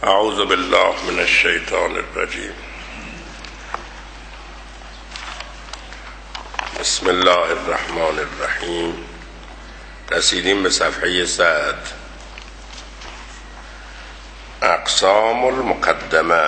اعوذ بالله من الشیطان الرجیم. بسم الله الرحمن الرحیم. رسیدیم به صفحه 100. اقسام المقدمه.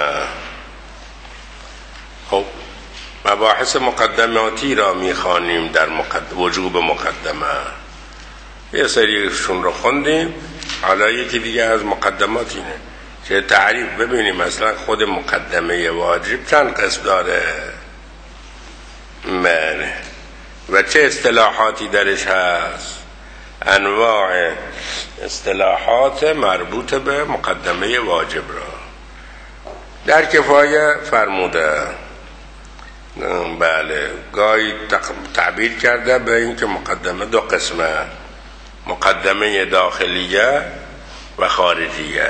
خب مباحث مقدماتی را میخوانیم در وجوب مقدمه. یه سریشون رو خوندیم، حالا یکی دیگه از مقدمات اینه که تعریف ببینیم مثلا خود مقدمه واجب چند قسم داره و چه اصطلاحاتی درش هست، انواع اصطلاحات مربوط به مقدمه واجب را در کفایه فرموده. بله، گاهی تعبیر کرده به این که مقدمه دو قسمه، مقدمه داخلیه و خارجیه،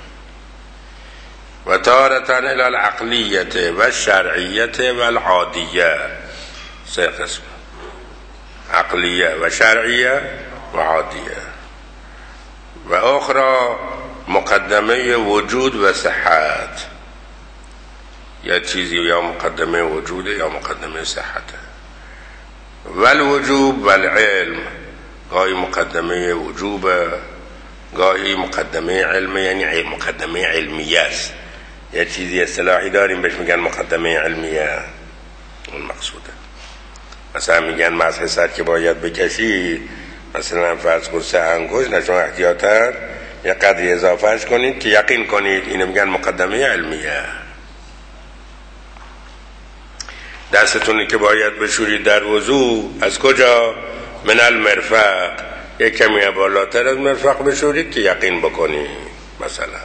و تارة الى العقلیه و شرعیه و العادیه. سه قسم، عقلیه و شرعیه و عادیه. و اخرى مقدمه وجود و صحت، یا چیزی یا مقدمه وجوده یا مقدمه صحته. و الوجوب و العلم، گاهی مقدمه وجوب، گاهی مقدمه علم، یعنی مقدمه علمیه است. یه چیزی اصطلاحی داریم بهش میگن مقدمه علمیه، اون مقصوده. مثلا میگن مسح سر که باید بکشی، مثلا فرض کن 3 انگشت، نه شما احتیاطاً یه قدری اضافهش کنید که یقین کنید، اینو میگن مقدمه علمیه. دستتونی که باید بشورید در وضو از کجا؟ من المرفق، یک کمی بالاتر از مرفق بشورید که یقین بکنید مثلا.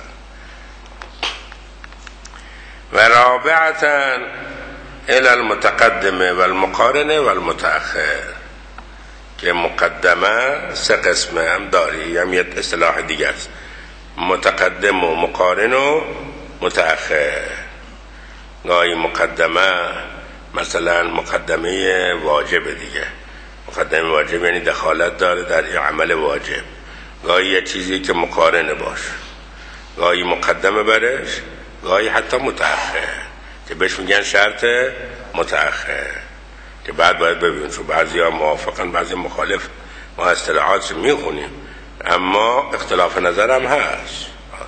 و رابعتاً الى المتقدمه و المقارنه و المتأخر، که مقدمه 3 قسمه هم داری، هم یه اصطلاح دیگه است، متقدم و مقارن و متأخر. گاهی مقدمه مثلا مقدمه واجب دیگه، مقدمه واجب یعنی دخالت داره در عمل واجب، گاهی یه چیزی که مقارنه باش، گاهی مقدمه برش، گاهی حتی متأخر که بهش میگن شرط متأخر، که بعد باید ببینیم چون بعضی ها موافقن بعضی مخالف. ما اصطلاحات رو میخونیم اما اختلاف نظر هم هست.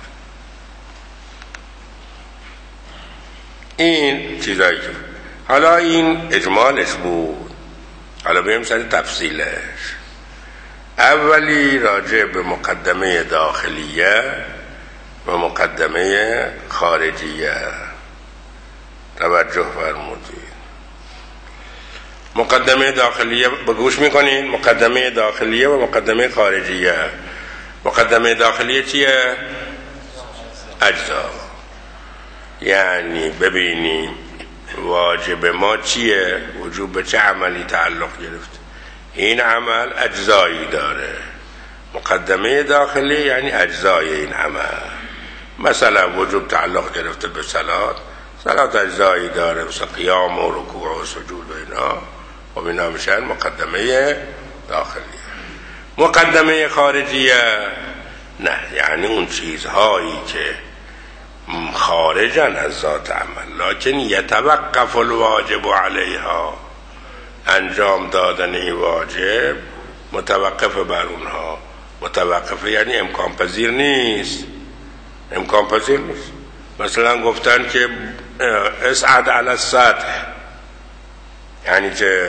این چیزایی که حالا این اجمالش بود، حالا بریم سر تفصیلش. اولی راجع به مقدمه داخلیه و مقدمه خارجیه توجه فرمودید. مقدمه داخلیه به گوش میکنین، مقدمه داخلیه و مقدمه خارجیه. مقدمه داخلیه چیه؟ اجزا. یعنی ببینیم واجب ما چیه، وجوب به چه عملی تعلق گرفت، این عمل اجزایی داره. مقدمه داخلی یعنی اجزای این عمل. مثلا وجوب تعلق گرفته به صلات اجزایی داره، مثل قیام و رکوع و سجود و اینا، و اینا میشن مقدمه داخلیه. مقدمه خارجیه نه، یعنی اون چیزهایی که خارجن از ذات عمل لکن یتوقف الواجب علیها، انجام دادن این واجب متوقف بر اونها. متوقف یعنی امکان پذیر نیست، امکان پذیر نیست. مثلا گفتن که اصعد علی السطح، یعنی که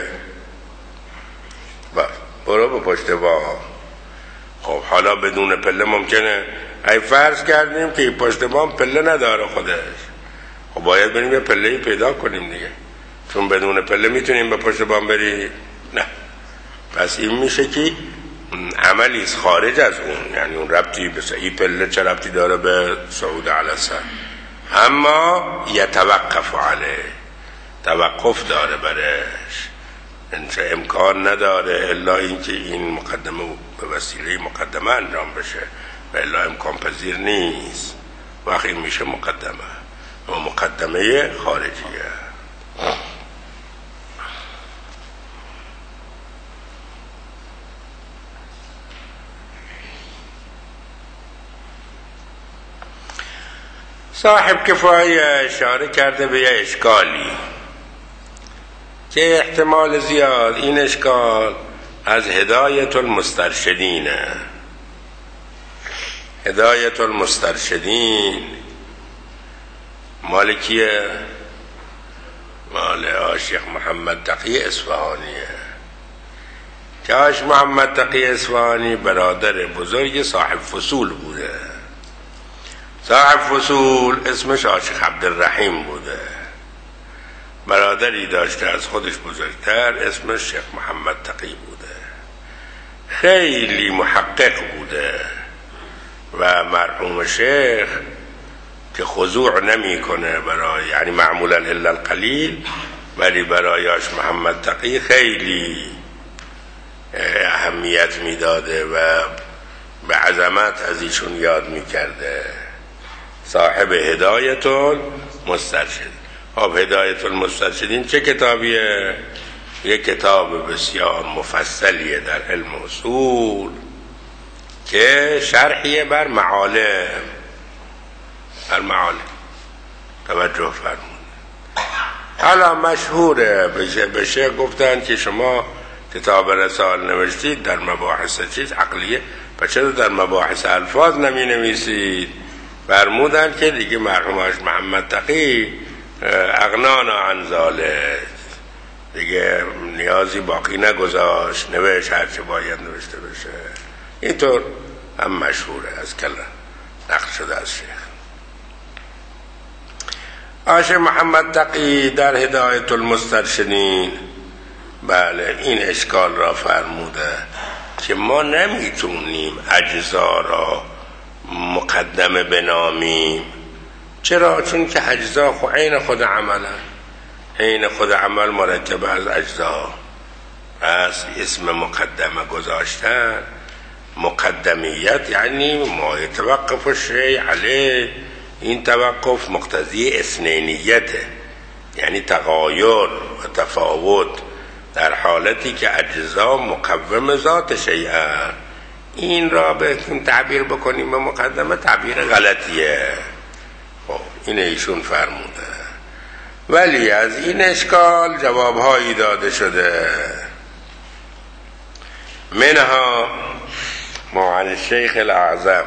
برو به پشت بام. خب حالا بدون پله ممکنه، ای فرض کردیم که پشت بام پله نداره خودش، خب باید بریم یه پله‌ای پیدا کنیم دیگه، چون بدون پله میتونیم به پشت بام بریم؟ نه. پس این میشه که عملی خارج از اون، یعنی اون ربطی به این پله چه ربطی داره به صعود علی السطح، اما یتوقف علیه، توقف داره برش، انچه امکان نداره الا اینکه این مقدمه به وسیله مقدمه انجام بشه و الا امکان پذیر نیست. وقتی میشه مقدمه و مقدمه خارجیه. صاحب کفایه اشاره کرده به یه اشکالی که احتمال زیاد این اشکال از هدایت المسترشدینه. هدایت المسترشدین مال کیه؟ مال آشیخ محمد تقی اصفهانیه که آشیخ محمد تقی اصفهانی برادر بزرگ صاحب فصول بوده. صاحب فصول اسمش آشیخ عبدالرحیم بوده. برادری داشته از خودش بزرگتر اسمش شیخ محمد تقی بوده. خیلی محقق بوده و مرحوم شیخ که خضوع نمی کنه برای، یعنی معمولا الا القلیل، ولی برای آشیخ محمد تقی خیلی اهمیت میداده و به عظمت از ایشون یاد میکرده. صاحب هدایت المسترشدین. خب هدایت المسترشدین چه کتابیه؟ یک کتاب بسیار مفصلیه در علم اصول که شرحیه بر معالم. توجه فرمون. حالا مشهوره، بشه گفتن که شما کتاب رسائل نوشتید در مباحث چیز عقلیه، پس چرا در مباحث الفاظ نمی نویسید؟ فرمودن که دیگه مرحوم آشیخ محمد تقی اغنانا عن ذلک، دیگه نیازی باقی نگذاشت، نوشت هرچه باید نوشته بشه. اینطور هم مشهوره، از کلا نقل شده از شیخ. آشیخ محمد تقی در هدایت المسترشدین بله این اشکال را فرموده که ما نمیتونیم اجزا را مقدمه بنامیم. چرا؟ چون که اجزا عین خود عملن، عین خود عمل مرکب از اجزا. پس اسم مقدمه گذاشتن، مقدمیت یعنی ما یتوقف الشیء علیه، این توقف مقتضی اثنینیته، یعنی تغایر و تفاوت در حالتی که اجزا مقوم ذات شیئا. این را بهتون تعبیر بکنیم به مقدمه تعبیر غلطیه. خب این ایشون فرموده، ولی از این اشکال جوابهایی داده شده. منها ما عن الشیخ الاعظم،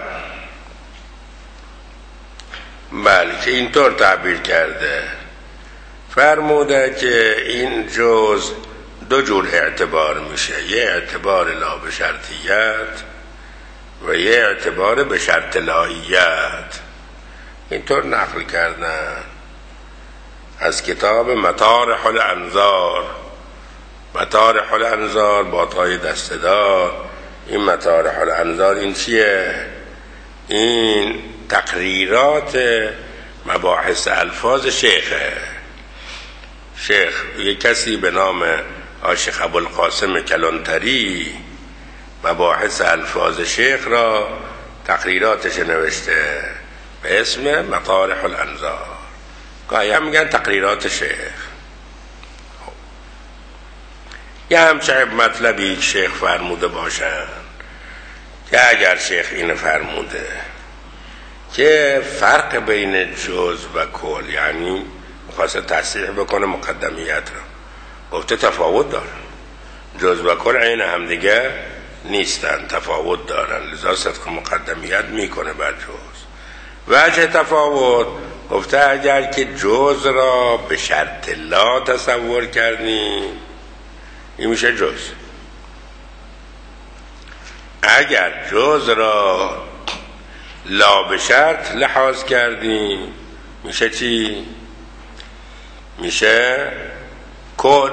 بله که اینطور تعبیر کرده، فرموده که این جز دو جور اعتبار میشه، یه اعتبار لا به شرطیت و یه اعتبار به شرط لاییت. اینطور نقل کردن از کتاب مطارح الانظار. مطارح الانظار با تای دسته‌دار. این مطارح الانظار این چیه؟ این تقریرات مباحث الفاظ شیخه. شیخ یک کسی به نام آشیخ ابوالقاسم کلانتری مباحث الفاظ شیخ را تقریراتش نوشته به اسم مطارح الانظار. گاهی هم میگن تقریرات شیخ. یه همچه مطلبی شیخ فرموده باشن که اگر شیخ اینو فرموده که فرق بین جز و کل، یعنی میخواسته تصحیح بکنه مقدمیت را، گفته تفاوت دارن، جز و کل عین هم دیگه نیستن، تفاوت دارن، لذا صدق مقدمیت میکنه بر جز. وجه تفاوت گفته اگر که جز را به شرط لا تصور کردیم این میشه جز، اگر جز را لا به شرط لحاظ کردیم میشه چی؟ میشه کل.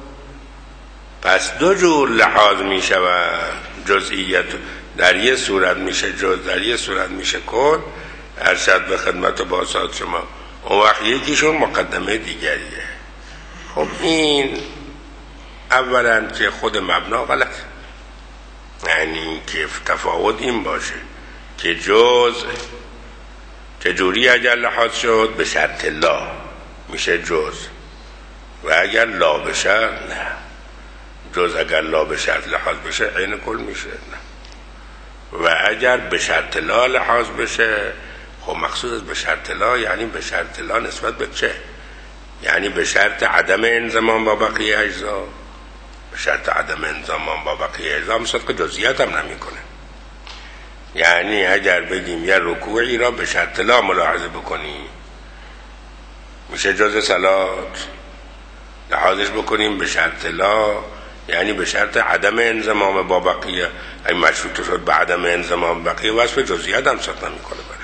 پس دو جور لحاظ میشود جزئیت، در یه صورت میشه جز، در یه صورت میشه کل. ارشد به خدمت و باسط شما اون وقت یکیشون مقدمه دیگریه. خب این اولا که خود مبنا غلط، یعنی که تفاوت این باشه که جز چجوری اگر لحاظ شد به شرط لا میشه جز، و اگر لا به شرط نه. جز اگر لا به شرط لحاظ بشه عین کل میشه، نه. و اگر به شرط لا لحاظ بشه خب مقصود از به شرط لا یعنی به شرط لا نسبت به چه؟ یعنی به شرط عدم انضمام با بقیه اجزا. به شرط عدم انضمام با بقیه اجزا مثلا که جزئیات هم نمیکنه. یعنی اگر بگیم یه رکوعی را به شرط لا ملاحظه بکنی میشه جز صلات، لحاظش بکنیم به شرط لا یعنی به شرط عدم انضمام با بقیه. این مشروط شد به عدم انضمام بقیه وصف جزئیات هم صدق نمیکنه برش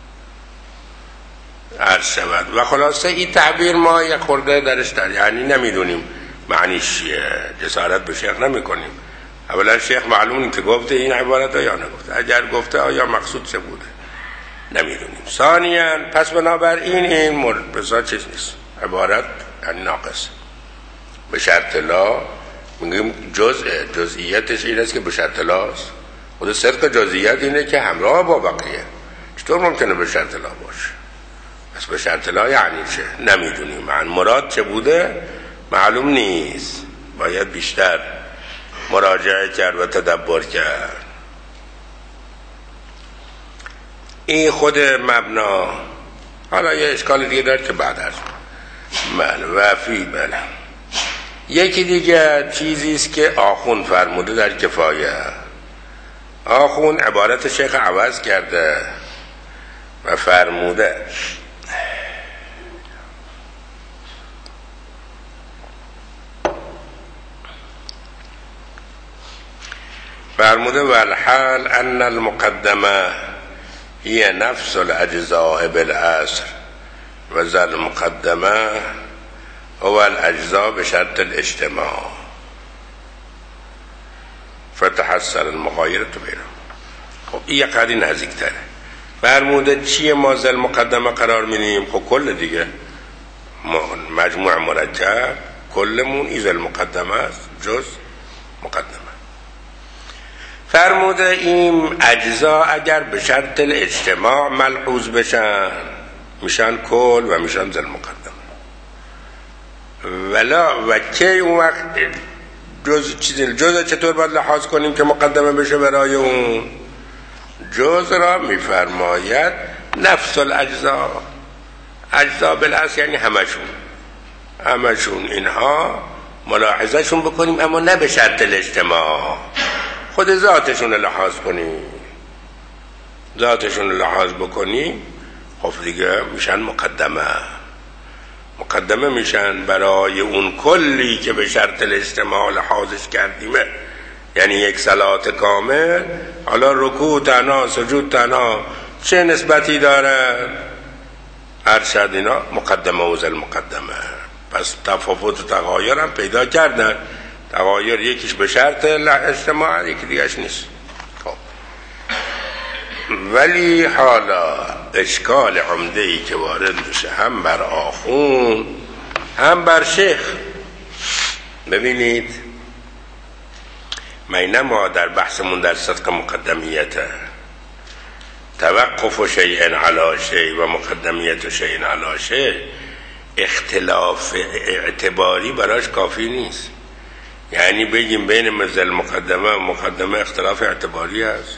عرض شود. و خلاصه این تعبیر ما یک خورده درش یعنی نمیدونیم معنیش چیه، جسارت به شیخ نمیکنیم. اولا شیخ معلوم نیست که گفته این عبارت یا نگفته، اگر گفته آیا مقصود چه بوده نمیدونیم. ثانیاً پس بنابراین این مورد بسا چیز نیست، عبارت یعنی ناقص. به شرط لا میگیم جزئیتش این است که به شرط لاست. خود صدق جزئیت اینه که همراه با بقیه. چطور ممکنه به شرط لا باشه؟ پس به شرط لا یعنی چه؟ نمیدونیم. معنی مراد چه بوده معلوم نیست، باید بیشتر مراجعه کرد و تدبر کرد. این خود مبنا. حالا یه اشکال دیگه داره که بعد از بله وفی بله یکی دیگه چیزی است که آخوند فرموده در کفایه. آخوند عبارت شیخ عوض کرده و فرموده والحال ان المقدمه هي نفس الاجزاء بالاصل و ذا المقدمه هو الاجزاء بشرط الاجتماع فتحصل المغايرة بينهم. خب این قدری نزدیک‌تره. فرموده چیه ما ذا المقدمه قرار میدیم؟ خب کل دیگه مجموع مرکب کلمون این ذا المقدمه است جز مقدمه. فرموده این اجزا اگر به شرط الاجتماع ملحوظ بشن میشن کل و میشن ذا المقدمه. ولا و که اون وقت جز چطور باید لحاظ کنیم که مقدمه بشه برای اون؟ جز را میفرماید نفس الاجزا. اجزا بالاصل یعنی همشون اینها ملاحظه شون بکنیم اما نه به شرط الاجتماع. خود ذاتشون لحاظ کنیم، ذاتشون لحاظ بکنیم خب دیگه میشن مقدمه میشن برای اون کلی که به شرط الاجتماع لحاظش کردیمه. یعنی یک صلات کامل حالا رکوع تنها سجود تنها چه نسبتی داره؟ ارشد اینا مقدمه و ذل مقدمه. پس تفاوت و تغایر هم پیدا کردن. تغایر یکیش به شرط اجتماع یکی دیگهش نیست. خب ولی حالا اشکال عمده‌ای که وارد میشه هم بر آخوند هم بر شیخ. ببینید ما در بحثمون در صدق مقدمیته توقف شیء علی شیء و مقدمیت شیء علی شیء اختلاف اعتباری براش کافی نیست. یعنی بگیم بین مثل مقدمه و مقدمه اختلاف اعتباری هست.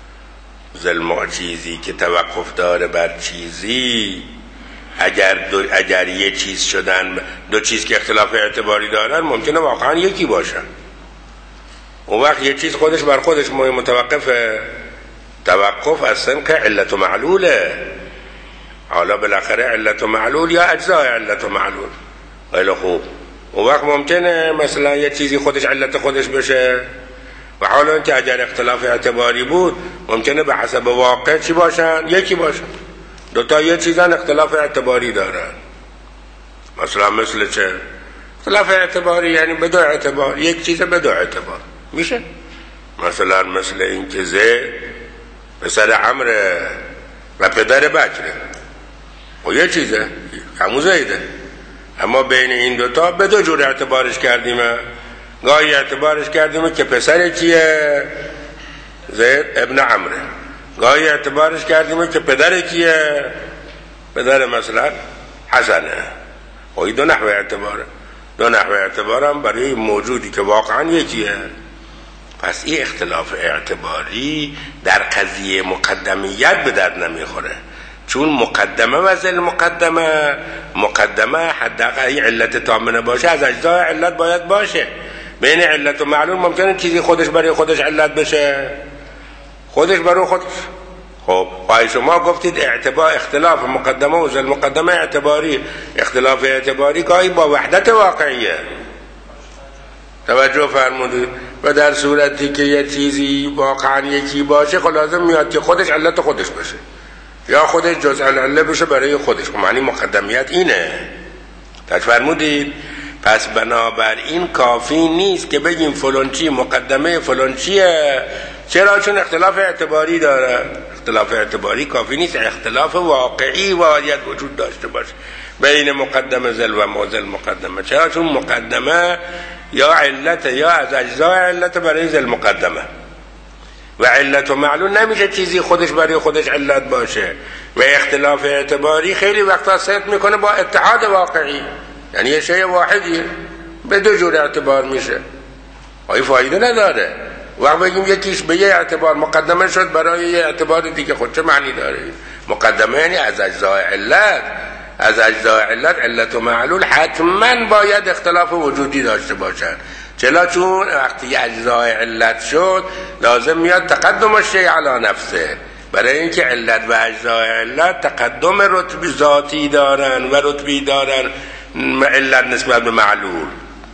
چیزی که توقف داره بر چیزی اگر یه چیز شدن دو چیز که اختلاف اعتباری دارن ممکنه واقعا یکی باشن. اون وقت یه چیز خودش بر خودش متوقفه. توقف اصلا که علت و معلوله. حالا بالاخره علت و معلول یا اجزای علت و معلول. خیلی خوب. اون وقت ممکنه مثلا یه چیزی خودش علت خودش بشه و حالا اینکه اگر اختلاف اعتباری بود ممکنه به حسب واقع چی باشن؟ یکی باشن. دوتا یه چیزن اختلاف اعتباری دارن. مثلا مثل چه؟ اختلاف اعتباری یعنی به دو اعتبار. یک چیز به دو اعتبار میشه. مثلا مثل این که زید پسر عمره و پدر بکره و یه چیزه همون زیده. اما بین این دوتا به دو جور اعتبارش کردیم. گاهی اعتبارش کردیم که پسر کیه؟ زید ابن عمره. گاهی اعتبارش کردیم که پدر کیه؟ پدر مثلا حسنه. و این دو نحوه اعتباره. دو نحوه اعتبار هم برای موجودی که واقعا یکیه. پس این اختلاف اعتباری در قضیه مقدمیت به درد نمیخوره. چون مقدمه و ذل مقدمه حداقل این علت تامنه باشه از اجزای علت باید باشه. بین علت و معلول ممکنه چیزی خودش برای خودش علت بشه، خودش برای خودش. خب شما گفتید اختلاف مقدمه و ذل مقدمه اعتباری، اختلاف اعتباری گاهی با وحدت واقعیه. توجه فرمودید؟ و در صورتی که یه چیزی واقعا یکی باشه لازم میاد که خودش علت خودش باشه یا خودش جزء العله بشه برای خودش. معنی مقدمیت اینه. فرمودید؟ پس بنابراین کافی نیست که بگیم فلان چی مقدمه فلان چیه. چرا؟ چون اختلاف اعتباری داره. اختلاف اعتباری کافی نیست، اختلاف واقعی باید وجود داشته باشه بین مقدمه ذل و ذل مقدمه. چرا؟ چون مقدمه یا علت یا از اجزای علت برای ذل مقدمه و علت و معلول نمیشه چیزی خودش برای خودش علت باشه. و اختلاف اعتباری خیلی وقتا صدق میکنه با اتحاد واقعی، یعنی یه شیء واحدی به دو جور اعتبار میشه. فایده نداره وقت بگیم یکیش به یه اعتبار مقدمه شد برای یه اعتبار دیگه، خود چه معنی داره؟ مقدمه یعنی از اجزای علت، از اجزای علت و معلول حتما باید اختلاف وجودی داشته باشن. چرا؟ چون وقتی اجزای علت شد لازم میاد تقدم الشیء علی نفسه، برای اینکه علت و اجزای علت تقدم رتبی ذاتی دارن و رتبی دارن علت نسبت به معلول.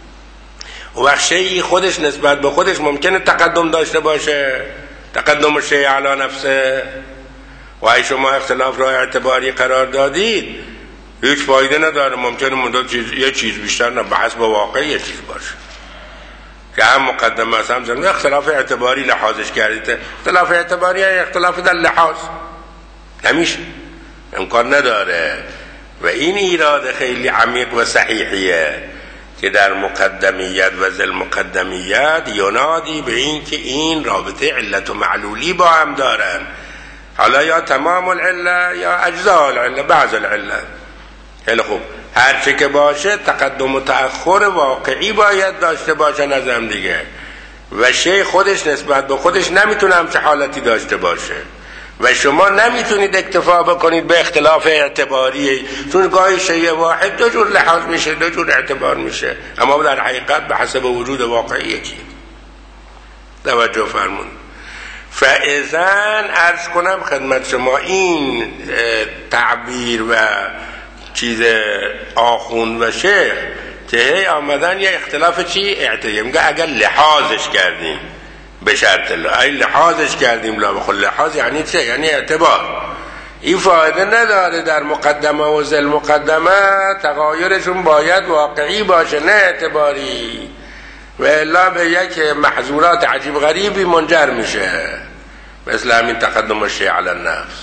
و وقت شیئی خودش نسبت به خودش ممکنه تقدم داشته باشه، تقدم الشیء علی نفسه. و شما اختلاف را اعتباری قرار دادید هیچ فایده نداره. ممکنه یه چیز بیشتر نه به حسب واقعی یه چیز باشه که هم مقدمه است هم ذل. اختلاف اعتباری لحاظش کردید، اختلاف اعتباری اختلاف در لحاظ نمیشه، امکان نداره. و این ایراد خیلی عمیق و صحیحیه که در مقدمیت و ذل مقدمیت ینادی به این که این رابطه علت و معلولی با هم دارن، حالا یا تمام العله یا اجزاء العله بعض العله. خیلی خوب، هر چه که باشه تقدم و تأخر واقعی باید داشته باشن از هم دیگه. و شیء خودش نسبت به خودش نمیتونه همچه حالتی داشته باشه و شما نمیتونید اکتفا بکنید به اختلاف اعتباری، چون گاهی شیء واحد دو جور لحاظ میشه، دو جور اعتبار میشه، اما در حقیقت به حسب وجود واقعی یکی. توجه فرمون. فاذن عرض کنم خدمت شما این تعبیر و چیز آخوند و شیخ که آمدن یه اختلاف چی اعتباری میگه اگر لحاظش کردیم به شرط ای لحاظش کردیم لا بخل لحاظ یعنی چه؟ یعنی اعتبار. این فایده نداره در مقدمه و ذل مقدمه تغایرشون باید واقعی باشه نه اعتباری، و الا به یک محظورات عجیب غریبی منجر میشه، مثل همین تقدم الشیء علی النفس.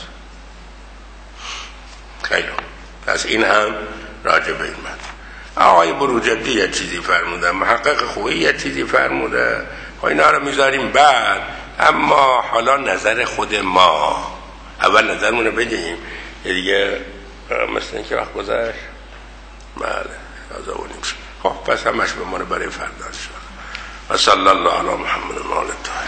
خیلی پس این هم راجع به این آقای بروجردی یه چیزی فرموده، محقق خویی یه چیزی فرموده، اینا رو میذاریم بعد. اما حالا نظر خود ما، اول نظرمون رو بگیم دیگه، مثل این که وقت گذشت. بله خب پس همش به ما رو برای فردا شد. و صلی الله علی محمد و آله